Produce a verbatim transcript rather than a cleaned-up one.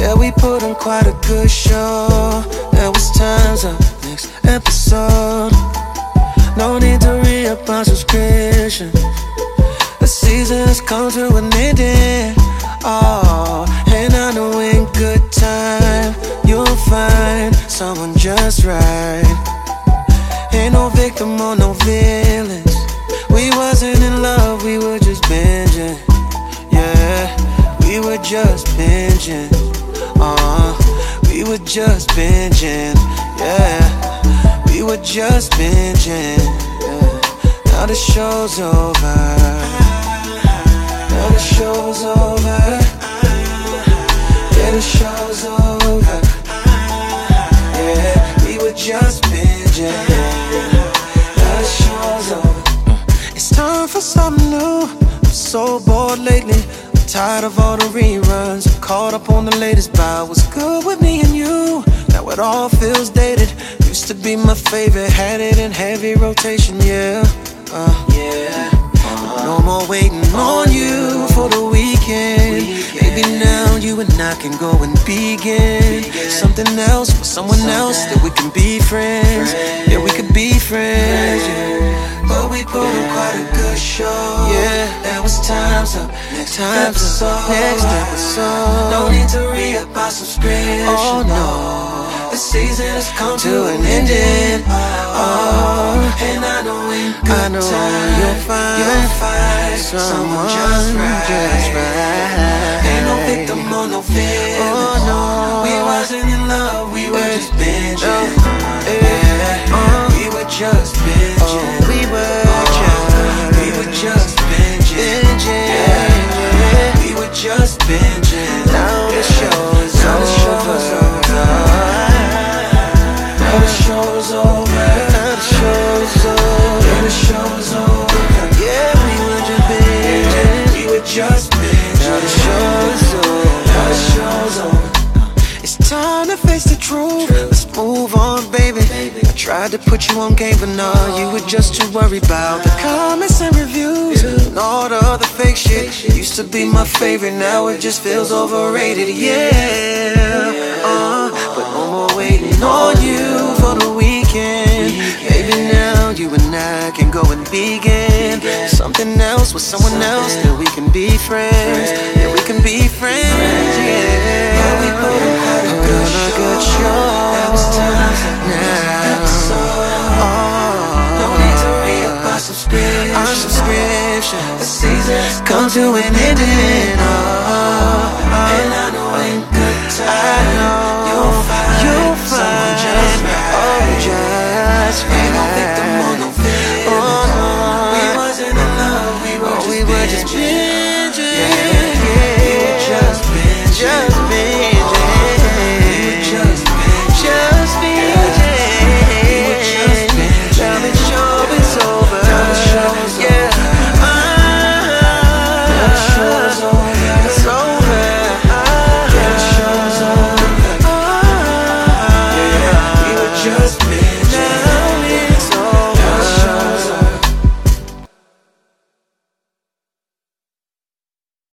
Yeah, we put on quite a good show. There was times up, next episode. No need to re-up our subscription. The season has come to an ending. Oh, and I know in good time you'll find someone just right. Ain't no victim or no villains. We wasn't in love, we were just binging. Yeah, we were just binging. Uh, we were just binging. Yeah, we were just binging. Yeah. Now the show's over. Now the show's over. Yeah, the show's over. Yeah, we were just binging. Now the show's over. It's time for something new. I'm so bored lately. I'm tired of all the reruns. I'm caught up on the latest buy. What's good with me and you? Now it all feels dated. Used to be my favorite. Had it in heavy rotation, yeah. Uh, yeah. No more waiting on you for the weekend. Maybe now you and I can go and begin something else for someone else, that we can be friends. Yeah, we could be friends, yeah. But we put on quite a good show. Yeah, there was times up, next episode, next episode. No need to re-up our subscription. Oh no, the season has come to an ending. Oh, and I know in good time you'll find, you'll find someone just right. Just right. Ain't no victim or no villain. Oh no, we wasn't in love, we were just binging. Yeah, we were just binging. We were just, we were just binging. Yeah, we were just binging. Now the show is over. Now the show's over. Now the show's over. Yeah, the show's over. Yeah, we were just binging. We were just binging. Now the show's over. Now the show's over. It's time to face the truth. Let's move on, baby. I tried to put you on game, but no, you were just too worried about the comments and reviews and all the other fake shit. Used to be my favorite, now it just feels overrated. Yeah, uh, but no more waiting on you for the weekend. Maybe now you and I can go and begin something else with someone else, that we can be friends. Yeah, we can be friends. Yeah, yeah, we put on quite a good show. Good show. That was time now. Oh, no need to re-up our subscription. Our subscription. The season's come to an ending. Oh, oh, and I know in good time I know you'll find, you'll find someone just right. Oh, just right. Ain't no victim or no villain. Oh, no. We wasn't in love, we were, oh, just, we were just